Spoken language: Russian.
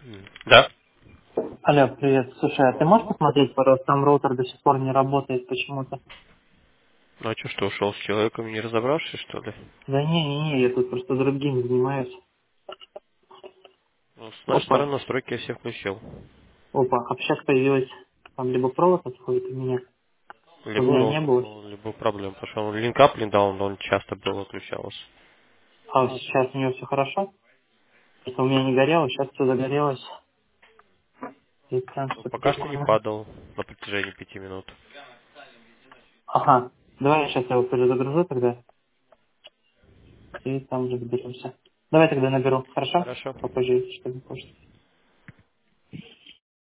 Да? Алло, привет. Слушай, а ты можешь посмотреть, пожалуйста, там роутер до сих пор не работает почему-то? Ну а что ушел с человеком, не разобравшись, что ли? Да не, я тут просто другим занимаюсь. Ну, с нашей Опа, стороны настройки я все включил. опа, общак появилась. Там либо провод отходит у меня Либо не роутер было. был, либо проблем. Потому что он линкап линдаун, он часто был отключался. А вот сейчас у нее все хорошо? Это у меня не горело, сейчас все загорелось. И прям Ну, все пока что не прикольно. падал на протяжении 5 минут. Ага, давай я сейчас его перезагружу тогда, и там разберемся. Давай тогда наберу, хорошо? Хорошо. Попозже, чтобы позже.